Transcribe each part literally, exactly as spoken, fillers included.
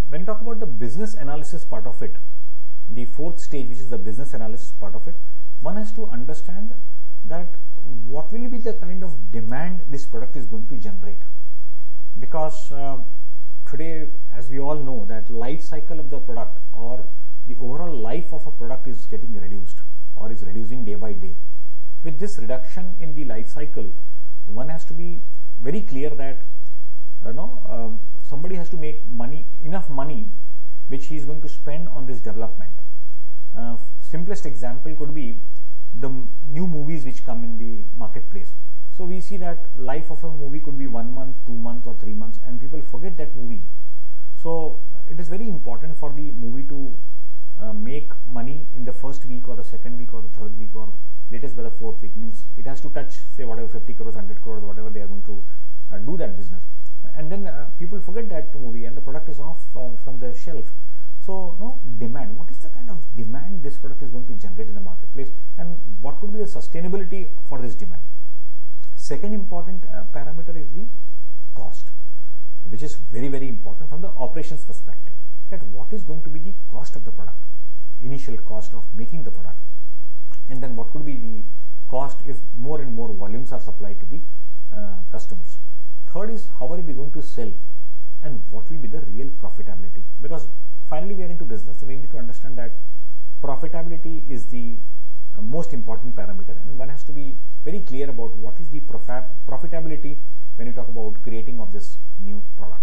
when you talk about the business analysis part of it, the fourth stage, which is the business analysis part of it, one has to understand that what will be the kind of demand this product is going to generate. Because uh, today, as we all know, that life cycle of the product or the overall life of a product is getting reduced or is reducing day by day. With this reduction in the life cycle, one has to be very clear that you know um, somebody has to make money, enough money, which he is going to spend on this development. Uh, simplest example could be the new movies which come in the marketplace. So we see that life of a movie could be one month, two months, or three months, and people forget that movie. So it is very important for the movie to uh, make money in the first week or the second week or the third week or latest by the fourth week. Means it has to touch, say, whatever fifty crores, one hundred crores, whatever they are going to uh, do that business. And then uh, people forget that movie and the product is off uh, from the shelf. So, no demand. What is the kind of demand this product is going to generate in the marketplace, and what could be the sustainability for this demand? Second important uh, parameter is the cost, which is very very important from the operations perspective. That what is going to be the cost of the product, initial cost of making the product, and then what could be the cost if more and more volumes are supplied to the uh, customers. Third is how are we going to sell, and what will be the real profitability, because finally we are into business, so we need to understand that profitability is the uh, most important parameter, and one has to be very clear about what is the profitability when you talk about creating of this new product.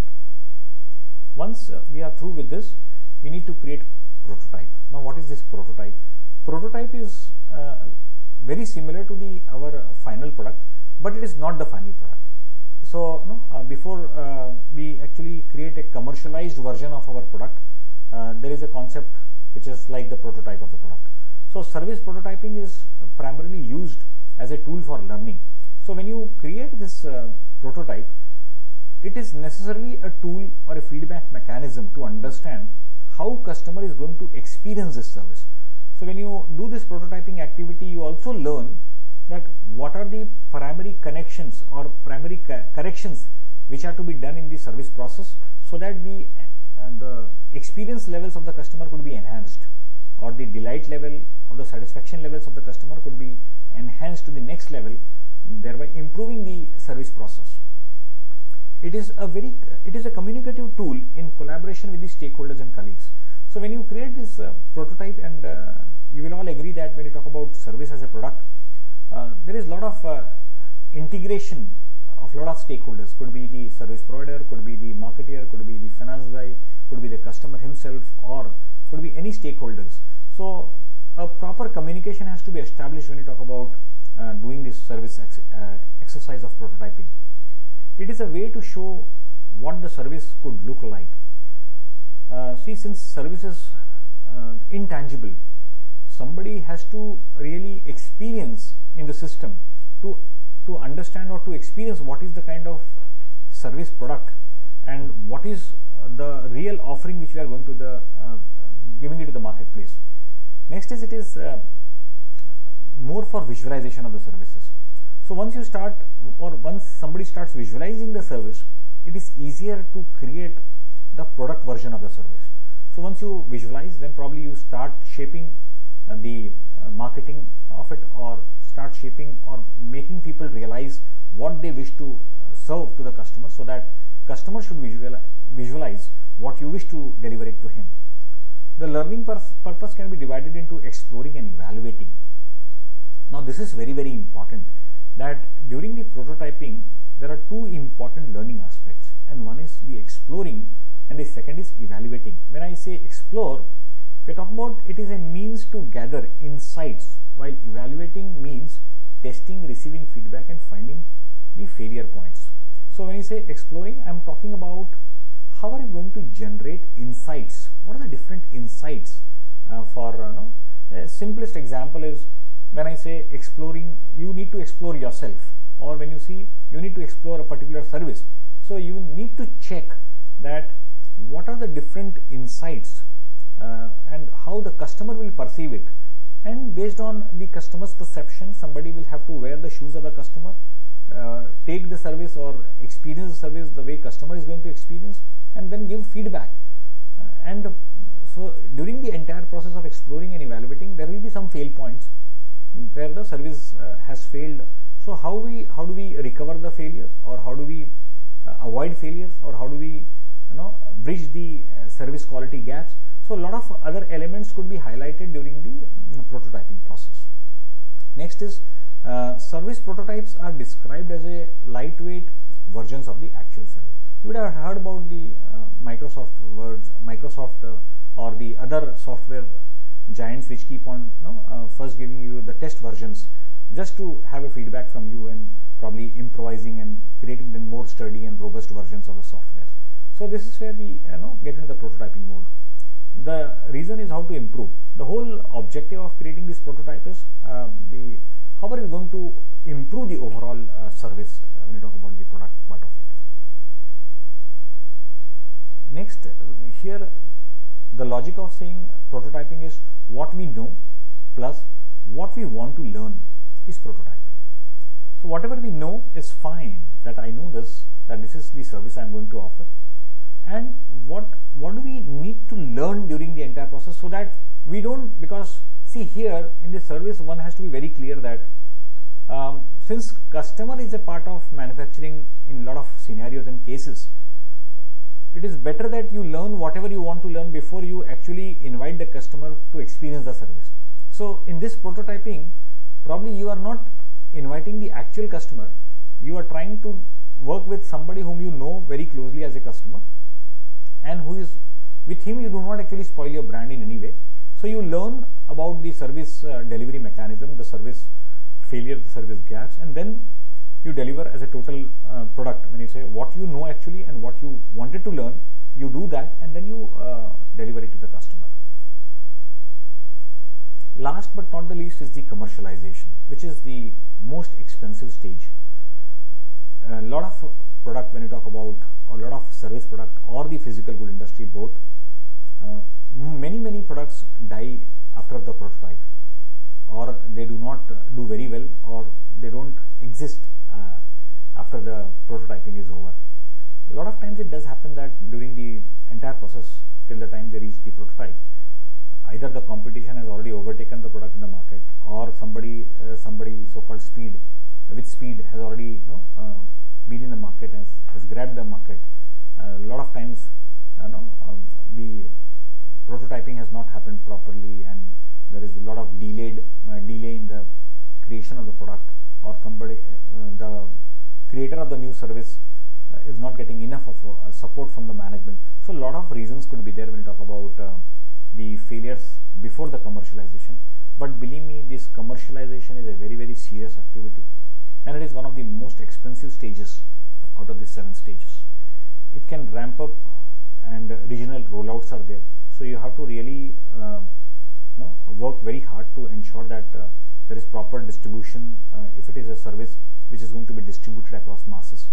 Once uh, we are through with this, we need to create prototype. Now what is this prototype? Prototype is uh, very similar to the our uh, final product, but it is not the final product. So no, uh, before uh, we actually create a commercialized version of our product, uh, there is a concept which is like the prototype of the product. So service prototyping is primarily used as a tool for learning. So when you create this uh, prototype, it is necessarily a tool or a feedback mechanism to understand how customer is going to experience this service. So when you do this prototyping activity, you also learn that what are the primary connections or primary co corrections which are to be done in the service process, so that the uh, the experience levels of the customer could be enhanced, or the delight level or the satisfaction levels of the customer could be enhanced to the next level, thereby improving the service process. It is a very it is a communicative tool in collaboration with the stakeholders and colleagues. So when you create this uh, prototype, and uh, you will all agree that when you talk about service as a product, uh, there is a lot of uh, integration of a lot of stakeholders. Could be the service provider, could be the marketer, could be the finance guy, could be the customer himself, or could be any stakeholders. So a proper communication has to be established when you talk about uh, doing this service ex uh, exercise of prototyping. It is a way to show what the service could look like. Uh, see, since service is uh, intangible, somebody has to really experience in the system to to understand or to experience what is the kind of service product and what is uh, the real offering which we are going to the uh, giving it to the marketplace. Next is it is uh, more for visualization of the services. So once you start, or once somebody starts visualizing the service, it is easier to create the product version of the service. So once you visualize, then probably you start shaping uh, the uh, marketing of it, or start shaping or making people realize what they wish to uh, serve to the customer, so that customer should visualize, visualize what you wish to deliver it to him. The learning pur purpose can be divided into exploring and evaluating. Now this is very very important, that during the prototyping there are two important learning aspects, and one is the exploring and the second is evaluating. When I say explore, we are talking about it is a means to gather insights, while evaluating means testing, receiving feedback and finding the failure points. So when you say exploring, I am talking about how are you going to generate insights, what are the different insights uh, for uh, no? A simplest example is when I say exploring, you need to explore yourself, or when you see you need to explore a particular service, so you need to check that what are the different insights uh, and how the customer will perceive it, and based on the customer's perception, somebody will have to wear the shoes of the customer, uh, take the service or experience the service the way customer is going to experience, and then give feedback Uh, and uh, so during the entire process of exploring and evaluating, there will be some fail points where the service uh, has failed. So how we how do we recover the failure, or how do we uh, avoid failures, or how do we you know bridge the uh, service quality gaps? So a lot of other elements could be highlighted during the uh, prototyping process. Next is uh, service prototypes are described as a lightweight versions of the actual service. You would have heard about the uh, Microsoft Words, Microsoft uh, or the other software giants which keep on you know, uh, first giving you the test versions just to have a feedback from you and probably improvising and creating the more sturdy and robust versions of the software. So this is where we you know get into the prototyping mode. The reason is how to improve. The whole objective of creating this prototype is uh, the how are we going to improve the overall uh, service uh, when you talk about the product part of it. Next, uh, here the logic of saying prototyping is what we know plus what we want to learn is prototyping. So whatever we know is fine, that I know this, that this is the service I am going to offer, and what what do we need to learn during the entire process, so that we don't, because see here in this service one has to be very clear that um, since customer is a part of manufacturing in a lot of scenarios and cases, it is better that you learn whatever you want to learn before you actually invite the customer to experience the service. So in this prototyping, probably you are not inviting the actual customer, you are trying to work with somebody whom you know very closely as a customer, and who is with him you do not actually spoil your brand in any way. So you learn about the service uh, delivery mechanism, the service failure, the service gaps, and then you deliver as a total uh, product. When you say what you know actually and what you wanted to learn, you do that and then you uh, deliver it to the customer. Last but not the least is the commercialization, which is the most expensive stage. A lot of product, when you talk about, or a lot of service product or the physical good industry both, uh, many many products die after the prototype, or they do not uh, do very well, or they don't exist uh, after the prototyping is over. A lot of times it does happen that during the entire process till the time they reach the prototype, either the competition has already overtaken the product in the market, or somebody uh, somebody so-called speed with speed has already you know uh, been in the market, has, has grabbed the market. Uh, a lot of times you know um, the prototyping has not happened properly, and there is a lot of delayed uh, delay in the creation of the product, or somebody uh, the creator of the new service uh, is not getting enough of uh, support from the management. So a lot of reasons could be there when you talk about uh, the failures before the commercialization. But believe me, this commercialization is a very very serious activity, and it is one of the most expensive stages out of the seven stages. It can ramp up, and uh, regional rollouts are there. So you have to really uh, you know, work very hard to ensure that uh, there is proper distribution uh, if it is a service which is going to be distributed across masses.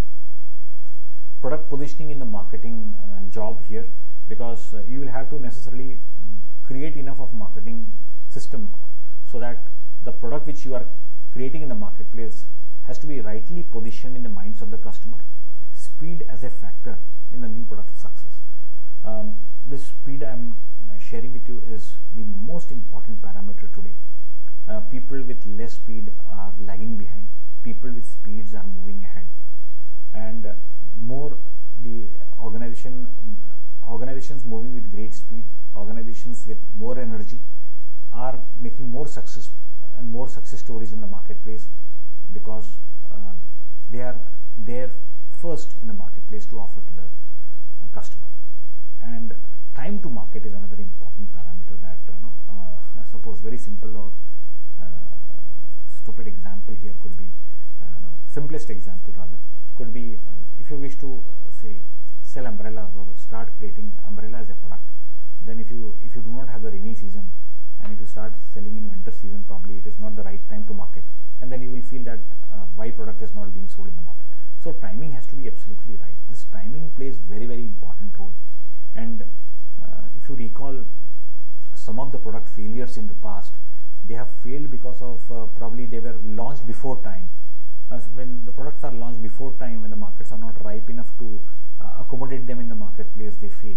Product positioning in the marketing uh, job here, because uh, you will have to necessarily create enough of marketing system so that the product which you are creating in the marketplace has to be rightly positioned in the minds of the customer. Speed as a factor in the new product success. Um, this speed I am uh, sharing with you is the most important parameter today. Uh, people with less speed are lagging behind. People with speeds are moving ahead, and uh, more the organization organizations moving with great speed, organizations with more energy are making more success and more success stories in the marketplace, because uh, they are there first in the marketplace to offer to the uh, customer. And time to market is another important parameter that uh, no, uh, I suppose very simple or uh, stupid example here could be uh, no, simplest example rather could be uh, if you wish to uh, say sell umbrellas or start creating umbrella as a product, then if you if you do not have the rainy season and if you start selling in winter season, probably it is not the right time to market, and then you will feel that uh, why product is not being sold in the market. So timing has to be absolutely right. This timing plays very very important role. And uh, if you recall some of the product failures in the past, they have failed because of uh, probably they were launched before time. Uh, when the products are launched before time, when the markets are not ripe enough to uh, accommodate them in the marketplace, they fail.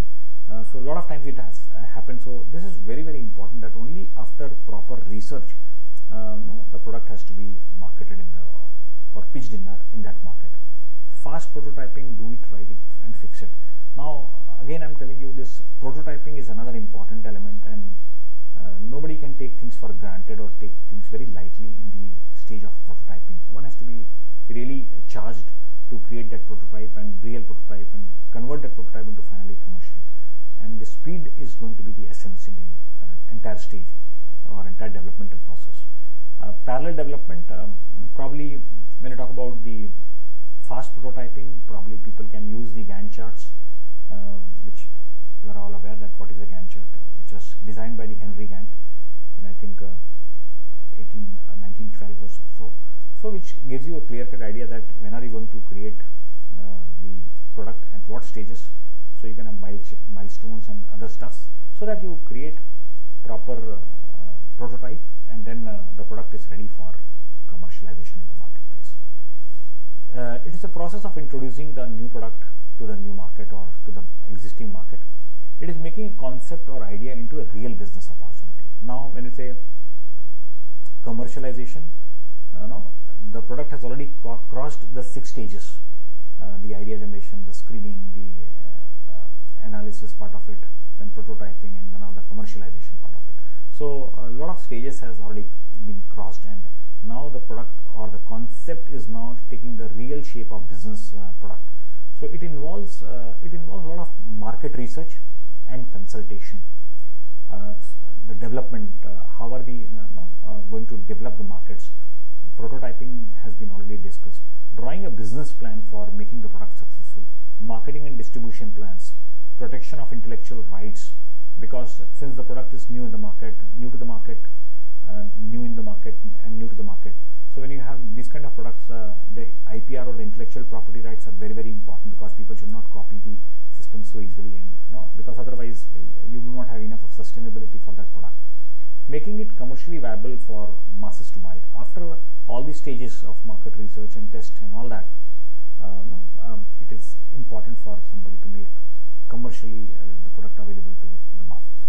Uh, so a lot of times it has uh, happened. So this is very very important, that only after proper research, uh, no, the product has to be marketed in the or pitched in the in that market. Fast prototyping, do it, write it, and fix it. Now again, I'm telling you, this prototyping is another important element, and uh, nobody can take things for granted or take things very lightly in the stage of prototyping. One has to be really charged to create that prototype and real prototype and convert that prototype into finally commercial. And the speed is going to be the essence in the uh, entire stage or entire developmental process. Uh, parallel development, um, probably when you talk about the fast prototyping, probably people can use the Gantt charts, uh, which you are all aware that what is a Gantt chart, uh, which was designed by the Henry Gantt in I think uh, eighteen, uh, nineteen twelve or so. so. So which gives you a clear-cut idea that when are you going to create uh, the product, at what stages, so you can have milestones and other stuffs, so that you create proper uh, uh, prototype, and then uh, the product is ready for commercialization in the marketplace. Uh, it is a process of introducing the new product to the new market or to the existing market. It is making a concept or idea into a real business opportunity. Now when you say commercialization, uh, no, the product has already crossed the six stages, uh, the idea generation, the screening, the uh, uh, analysis part of it, then prototyping, and then now the commercialization part of it. So a lot of stages has already been crossed, and now the product or the concept is now taking the real shape of business uh, product. So it involves uh, it involves a lot of market research and consultation. Uh, the development, uh, how are we uh, no, uh, going to develop the markets? Prototyping has been already discussed. Drawing a business plan for making the product successful. Marketing and distribution plans. Protection of intellectual rights, because since the product is new in the market, new to the market, uh, new in the market, and new to the market. So when you have these kind of products, uh, the I P R or the intellectual property rights are very very important, because people should not copy the system so easily, and you know, because otherwise uh, you do not have enough of sustainability for that product. Making it commercially viable for masses to buy. After all these stages of market research and test and all that, uh, no, um, it is important for somebody to make commercially uh, the product available to the masses.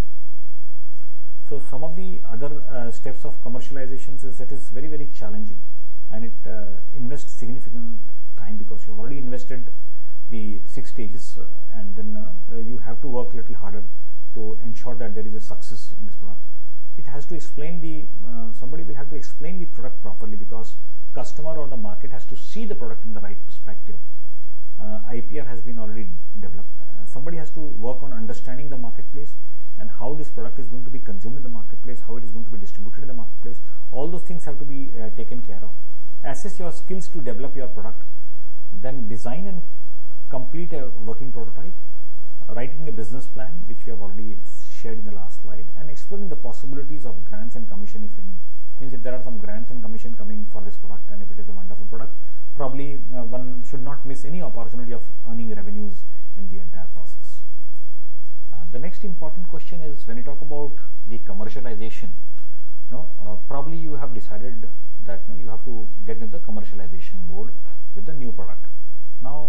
So some of the other uh, steps of commercializations is that it is very very challenging, and it uh, invests significant time, because you have already invested the six stages, uh, and then uh, you have to work a little harder to ensure that there is a success in this product. It has to explain the, uh, somebody will have to explain the product properly, because customer or the market has to see the product in the right perspective. Uh, I P R has been already developed. Uh, somebody has to work on understanding the marketplace and how this product is going to be consumed in the marketplace, how it is going to be distributed in the marketplace. All those things have to be uh, taken care of. Assess your skills to develop your product, then design and complete a working prototype, writing a business plan, which we have already shared in the last slide, and exploring the possibilities of grants and commission, if any. Means if there are some grants and commission coming for this product, and if it is a wonderful product, probably uh, one should not miss any opportunity of earning revenues in the entire process. Uh, the next important question is, when you talk about the commercialization, no, uh, probably you have decided that no, you have to get into the commercialization mode with the new product. Now,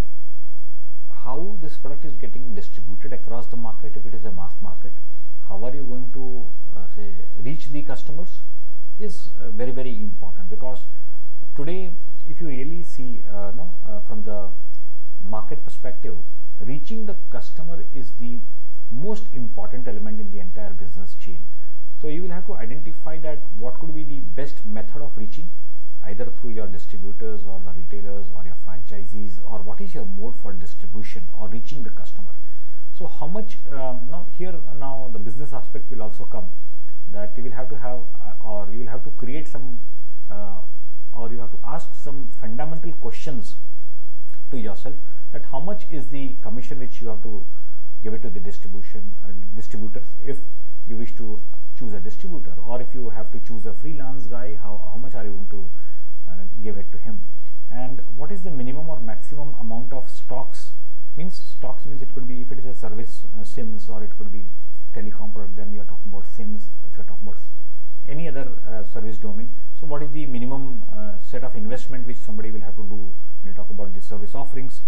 how this product is getting distributed across the market, if it is a mass market, how are you going to uh, say reach the customers, is uh, very very important, because today if you really see uh, no, uh, from the market perspective, reaching the customer is the most important element in the entire business chain. So you will have to identify that what could be the best method of reaching, either through your distributors or the retailers or your franchisees, or what is your mode for distribution or reaching the customer. So how much, uh, now here now the business aspect will also come, that you will have to have uh, or you will have to create some uh, or you have to ask some fundamental questions to yourself, that how much is the commission which you have to give it to the distribution uh, distributors if you wish to choose a distributor, or if you have to choose a freelance guy, how, how much are you going to uh, give it to him, and what is the minimum or maximum amount of stocks. Means stocks means it could be, if it is a service uh, SIMS, or it could be telecom product, then you are talking about SIMS. If you are talking about any other uh, service domain, so what is the minimum uh, set of investment which somebody will have to do when you talk about the service offerings,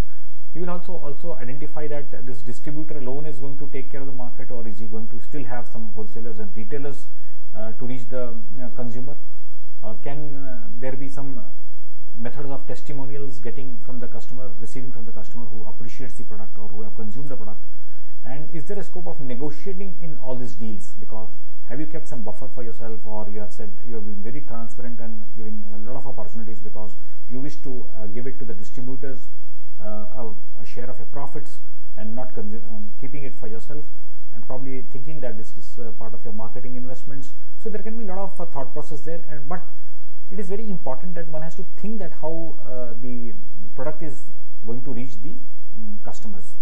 You will also also identify that uh, this distributor alone is going to take care of the market, or is he going to still have some wholesalers and retailers uh, to reach the uh, consumer? Uh, can uh, there be some methods of testimonials getting from the customer, receiving from the customer who appreciates the product or who have consumed the product? And is there a scope of negotiating in all these deals? Because have you kept some buffer for yourself, or you have said you have been very transparent and giving a lot of opportunities because you wish to uh, give it to the distributors, uh, a, a share of your profits, and not um, keeping it for yourself, and probably thinking that this is uh, part of your marketing investments. So there can be a lot of uh, thought process there, and but it is very important that one has to think that how uh, the product is going to reach the um, customers.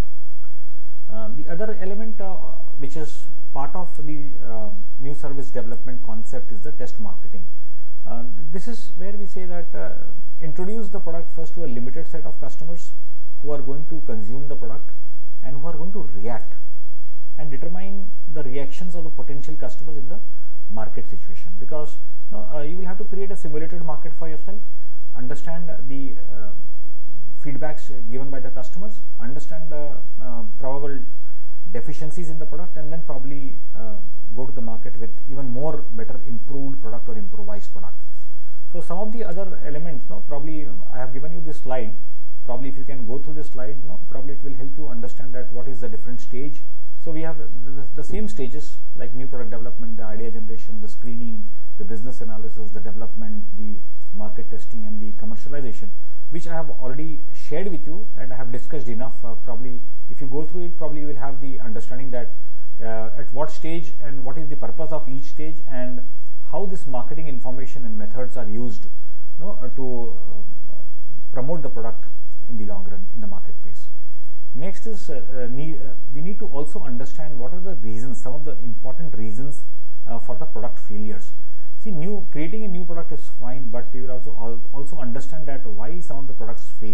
Uh, the other element uh, which is part of the uh, new service development concept is the test marketing. Uh, this is where we say that uh, introduce the product first to a limited set of customers who are going to consume the product and who are going to react, and determine the reactions of the potential customers in the market situation. Because no, uh, you will have to create a simulated market for yourself, understand the uh, feedbacks given by the customers, understand the uh, probable deficiencies in the product, and then probably uh, go to the market with even more better improved product or improvised product. So some of the other elements, no, probably um, I have given you this slide. Probably if you can go through this slide, no, probably it will help you understand that what is the different stage. So we have the, the, the same stages like new product development, the idea generation, the screening, the business analysis, the development, the market testing, and the commercialization, which I have already shared with you and I have discussed enough. Uh, probably if you go through it, probably you will have the understanding that uh, at what stage and what is the purpose of each stage, and how this marketing information and methods are used, you know, uh, to uh, promote the product in the long run in the marketplace. Next is uh, uh, need, uh, we need to also understand what are the reasons, some of the important reasons uh, for the product failures. See, new creating a new product is fine, but you will also al also understand that why some of the products fail.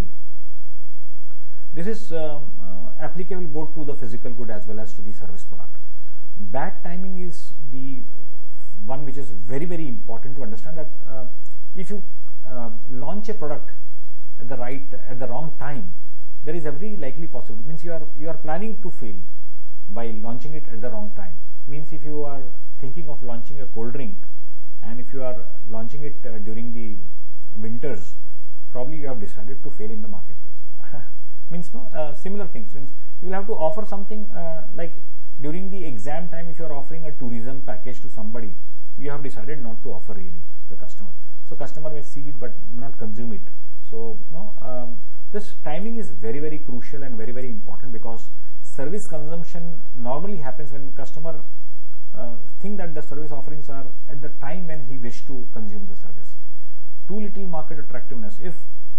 This is um, uh, applicable both to the physical good as well as to the service product. Bad timing is the one which is very very important to understand, that uh, if you uh, launch a product at the right at the wrong time, there is every likely possibility. Means you are you are planning to fail by launching it at the wrong time. Means if you are thinking of launching a cold drink, and if you are launching it uh, during the winters, probably you have decided to fail in the marketplace. Means no uh, similar things. Means you will have to offer something uh, like during the exam time. If you are offering a tourism package to somebody, you have decided not to offer really the customer. So customer may see it but not consume it. So no, um, this timing is very very crucial and very very important, because service consumption normally happens when customer uh, think that the service offerings are at the time when he wish to consume the service. Too little market attractiveness. If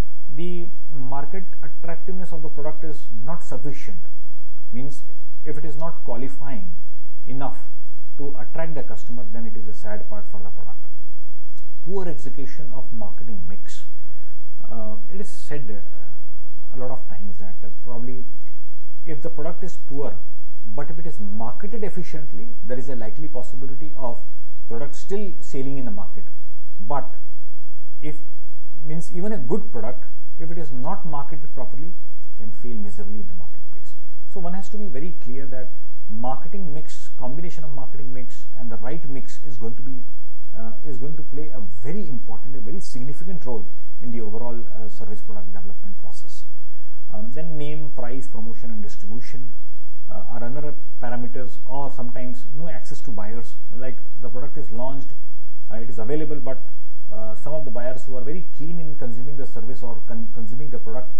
the market attractiveness of the product is not sufficient, means if it is not qualifying enough to attract the customer, then it is a sad part for the product. Poor execution of marketing mix. Uh, it is said uh, a lot of times that uh, probably if the product is poor, but if it is marketed efficiently, there is a likely possibility of product still selling in the market. But if means even a good product, if it is not marketed properly, can fail miserably in the marketplace. So one has to be very clear that marketing mix, combination of marketing mix and the right mix is going to be uh, is going to play a very important, a very significant role in the overall uh, service product development process. Um, then name, price, promotion and distribution uh, are another parameters, or sometimes no access to buyers. Like the product is launched, uh, it is available, but uh, some of the buyers who are very keen in consuming the service or con consuming the product,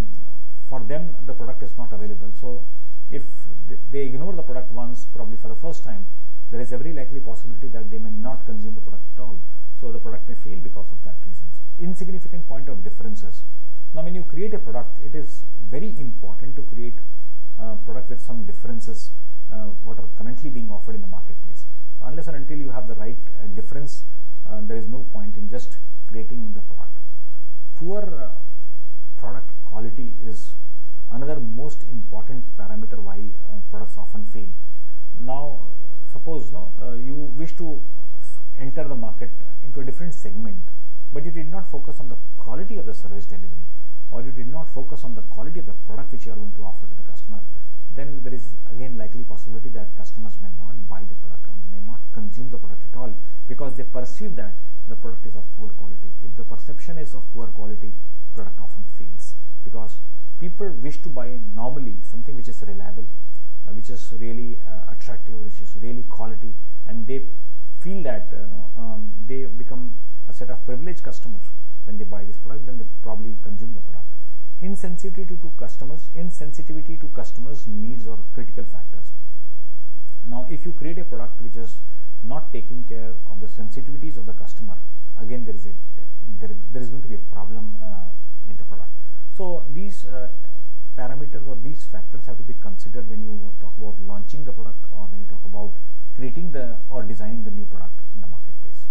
for them the product is not available. So if they ignore the product once, probably for the first time, there is every likely possibility that they may not consume the product at all. So the product may fail because of that reasons. Insignificant point of differences. Now when you create a product, it is very important to create a product with some differences uh, what are currently being offered in the marketplace. Unless and until you have the right uh, difference, uh, there is no point in just creating the product. Poor uh, product quality is another most important parameter why uh, products often fail. Now suppose no, uh, you wish to enter the market into a different segment, but you did not focus on the quality of the service delivery. or you did not focus on the quality of the product which you are going to offer to the customer, then there is again likely possibility that customers may not buy the product or may not consume the product at all, because they perceive that the product is of poor quality. If the perception is of poor quality, product often fails, because people wish to buy normally something which is reliable, uh, which is really uh, attractive, which is really quality, and they feel that uh, you know, um, they become a set of privileged customers when they buy this product. Then they probably consume the product. Insensitivity to, to customers, insensitivity to customers' needs or critical factors. Now, if you create a product which is not taking care of the sensitivities of the customer, again there is a there, there is going to be a problem uh, with the product. So these uh, parameters or these factors have to be considered when you talk about launching the product, or when you talk about creating the or designing the new product in the marketplace.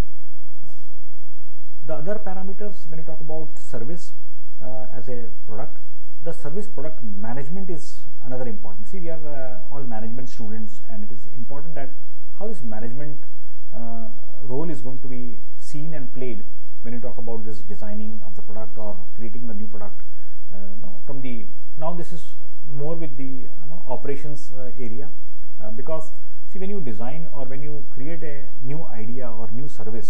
The other parameters, when you talk about service uh, as a product, the service product management is another important. See, we are uh, all management students, and it is important that how this management uh, role is going to be seen and played when you talk about this designing of the product or creating the new product. Uh, no, from the now this is more with the you know, operations uh, area, uh, because see, when you design or when you create a new idea or new service,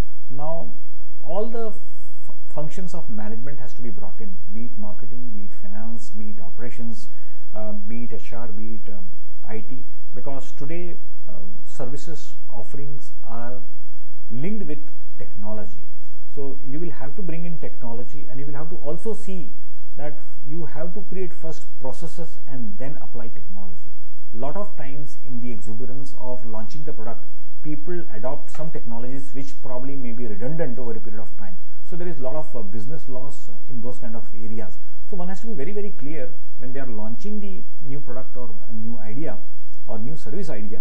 now all the f functions of management has to be brought in, be it marketing, be it finance, be it operations, uh, be it H R, be it um, I T, because today uh, services offerings are linked with technology. So you will have to bring in technology, and you will have to also see that you have to create first processes and then apply technology. Lot of times in the exuberance of launching the product, people adopt some technologies which probably may be redundant over a period of time. So there is a lot of uh, business loss uh, in those kind of areas. So one has to be very very clear when they are launching the new product or a new idea or new service idea.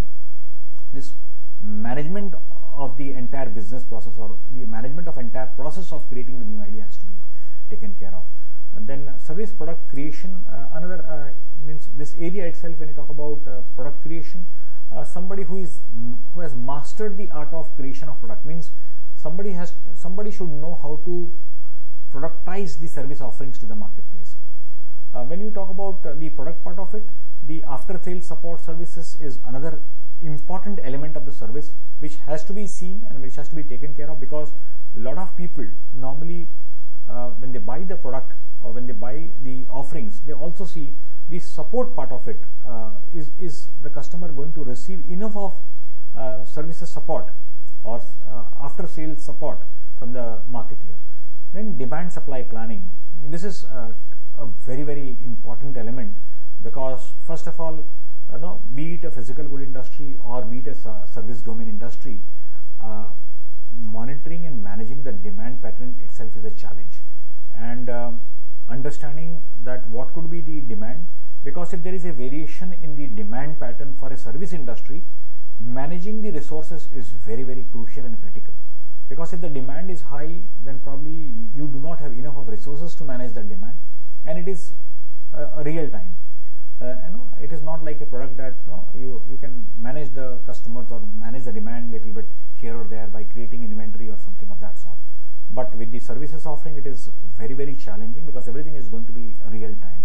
This management of the entire business process or the management of entire process of creating the new idea has to be taken care of. And then uh, service product creation, uh, another uh, means this area itself, when you talk about uh, product creation, uh, somebody who is who has mastered the art of creation of product, means somebody has somebody should know how to productize the service offerings to the marketplace. Uh, when you talk about uh, the product part of it, the after sales support services is another important element of the service which has to be seen and which has to be taken care of, because a lot of people normally uh, when they buy the product or when they buy the offerings, they also see the support part of it. Uh, is, is the customer going to receive enough of uh, services support or uh, after sales support from the marketeer? Then demand supply planning. This is uh, a very very important element, because first of all, you know, be it a physical good industry or be it a service domain industry, uh, monitoring and managing the demand pattern itself is a challenge, and um, understanding that what could be the demand, because if there is a variation in the demand pattern for a service industry, managing the resources is very very crucial and critical, because if the demand is high, then probably you do not have enough of resources to manage that demand, and it is uh, a real time. Uh, you know, it is not like a product that you, know, you you can manage the customers or manage the demand little bit here or there by creating inventory or something of that sort. But with the services offering, it is very very challenging, because everything is going to be real time.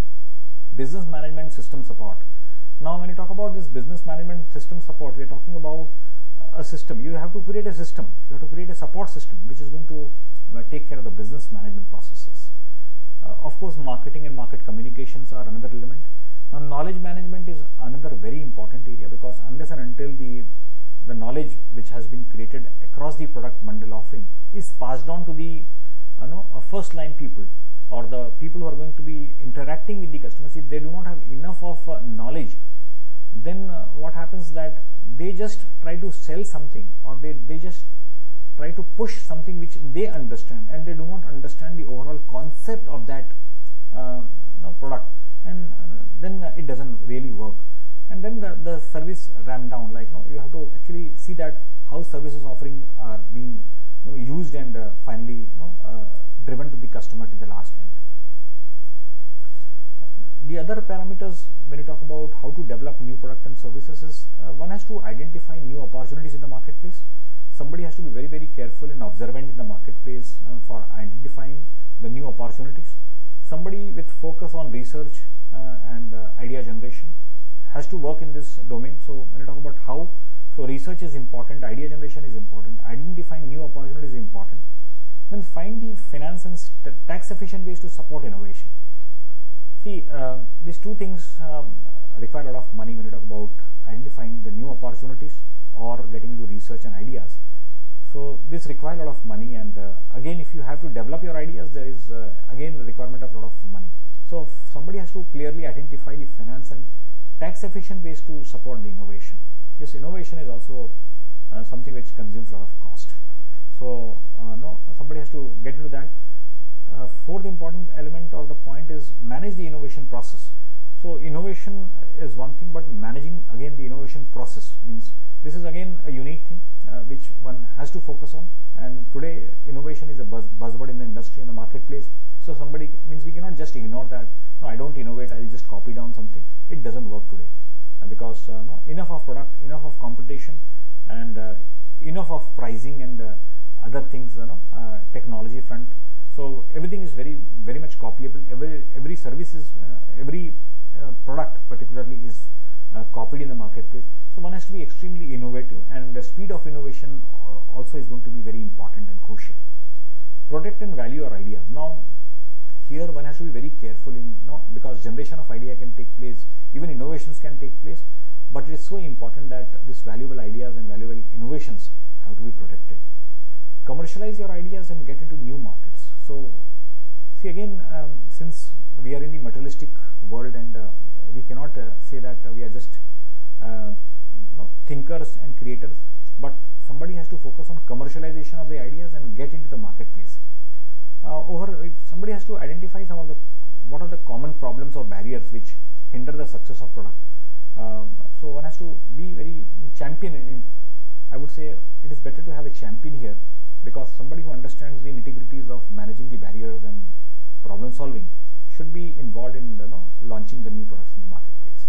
Business management system support. Now, when you talk about this business management system support, we are talking about a system. You have to create a system. You have to create a support system which is going to uh, take care of the business management processes. Uh, of course, marketing and market communications are another element. Now, knowledge management is another very important area, because unless and until the the knowledge which has been created across the product bundle offering is passed on to the you know uh, first line people or the people who are going to be interacting with the customers, if they do not have enough of uh, knowledge, then uh, what happens that they just try to sell something, or they, they just try to push something which they understand, and they do not understand the overall concept of that uh, you know, product, and uh, then uh, it doesn't really work. And then the, the service ram down, like you know, you have to actually see that how services offering are being you know, used and uh, finally you know, uh, driven to the customer to the last end. The other parameters when you talk about how to develop new product and services is uh, one has to identify new opportunities in the marketplace. Somebody has to be very very careful and observant in the marketplace uh, for identifying the new opportunities. Somebody with focus on research uh, and uh, idea generation has to work in this domain. So when I talk about how, so research is important, idea generation is important, identifying new opportunities is important. Then find the finance and tax efficient ways to support innovation. See, uh, these two things um, require a lot of money when you talk about identifying the new opportunities or getting into research and ideas. So this requires a lot of money, and uh, again, if you have to develop your ideas, there is uh, again the requirement of a lot of money. So somebody has to clearly identify the finance and tax efficient ways to support the innovation. Yes, innovation is also uh, something which consumes a lot of cost. So uh, no, somebody has to get into that. Uh, fourth important element or the point is manage the innovation process. So innovation is one thing, but managing again the innovation process means this is again a unique thing uh, which one has to focus on. And today innovation is a buzz, buzzword in the industry and the marketplace. So somebody means we cannot just ignore that. No, I don't innovate, I'll just copy down something. It doesn't work today uh, because uh, no, enough of product, enough of competition, and uh, enough of pricing and uh, other things, you know, uh, technology front. So everything is very, very much copyable. Every every service is, uh, every uh, product particularly is uh, copied in the marketplace. So one has to be extremely innovative, and the speed of innovation uh, also is going to be very important and crucial. Protect and value your idea. Now, here one has to be very careful in, you know, because generation of idea can take place, even innovations can take place, but it is so important that these valuable ideas and valuable innovations have to be protected. Commercialize your ideas and get into new markets. So, see again, um, since we are in the materialistic world, and uh, we cannot uh, say that uh, we are just uh, you know, thinkers and creators, but somebody has to focus on commercialization of the ideas and get into the marketplace. Uh, over, somebody has to identify some of the what are the common problems or barriers which hinder the success of product. Um, so one has to be very champion in, in. I would say it is better to have a champion here, because somebody who understands the nitty-gritties of managing the barriers and problem solving should be involved in, you know, launching the new products in the marketplace.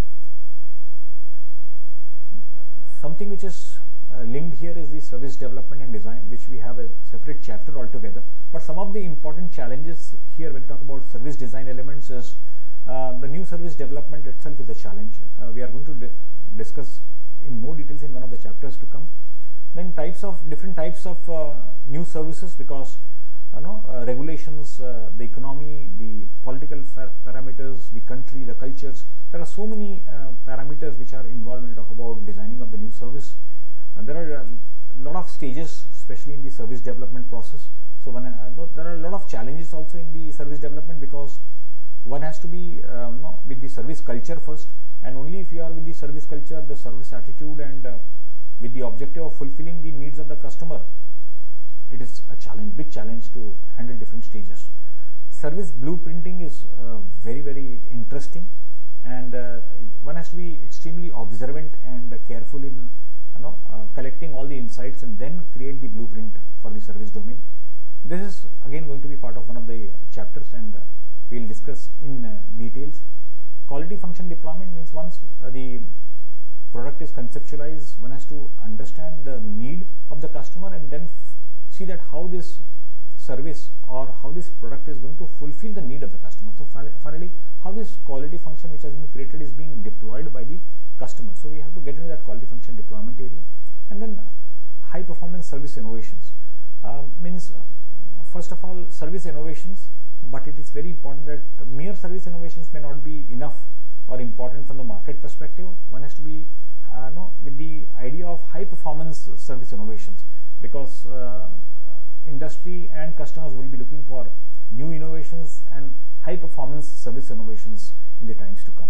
Something which is uh, linked here is the service development and design, which we have a separate chapter altogether. But some of the important challenges here when we talk about service design elements is uh, the new service development itself is a challenge. Uh, we are going to di discuss in more details in one of the chapters to come. Then types of different types of uh, new services, because you know uh, regulations, uh, the economy, the political parameters, the country, the cultures. There are so many uh, parameters which are involved when we talk about designing of the new service. Uh, there are a lot of stages, especially in the service development process. So when uh, there are a lot of challenges also in the service development, because one has to be uh, you know, with the service culture first, and only if you are with the service culture, the service attitude, and uh, with the objective of fulfilling the needs of the customer, it is a challenge, big challenge to handle different stages. Service blueprinting is uh, very, very interesting, and uh, one has to be extremely observant and uh, careful in you know, uh, collecting all the insights and then create the blueprint for the service domain. This is again going to be part of one of the chapters, and uh, we will discuss in uh, details. Quality function deployment means once uh, the product is conceptualized, one has to understand the need of the customer and then see that how this service or how this product is going to fulfill the need of the customer. So finally, how this quality function which has been created is being deployed by the customer. So we have to get into that quality function deployment area. And then high performance service innovations um, means uh, first of all service innovations, but it is very important that mere service innovations may not be enough or important from the market perspective. One has to be uh, no, with the idea of high performance service innovations, because uh, industry and customers will be looking for new innovations and high performance service innovations in the times to come.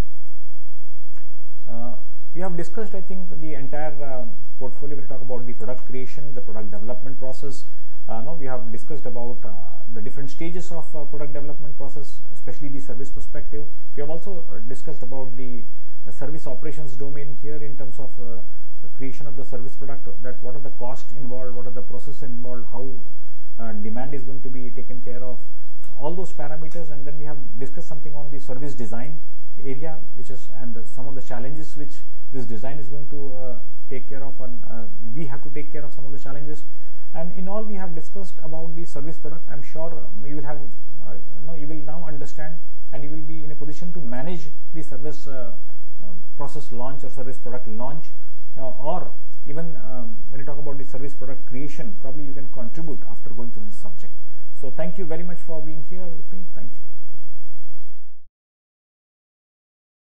Uh, we have discussed, I think, the entire uh, portfolio. We talk about the product creation, the product development process. Uh, no, we have discussed about uh, the different stages of uh, product development process, especially the service perspective. We have also uh, discussed about the uh, service operations domain here in terms of uh, the creation of the service product, that what are the costs involved, what are the processes involved, how uh, demand is going to be taken care of, all those parameters. And then we have discussed something on the service design area, which is and uh, some of the challenges which this design is going to uh, take care of, and uh, we have to take care of some of the challenges. And in all, we have discussed about the service product. I'm sure um, you will have uh, no, you will now understand, and you will be in a position to manage the service uh, uh, process launch or service product launch, uh, or even um, when you talk about the service product creation, probably you can contribute after going through this subject. So thank you very much for being here.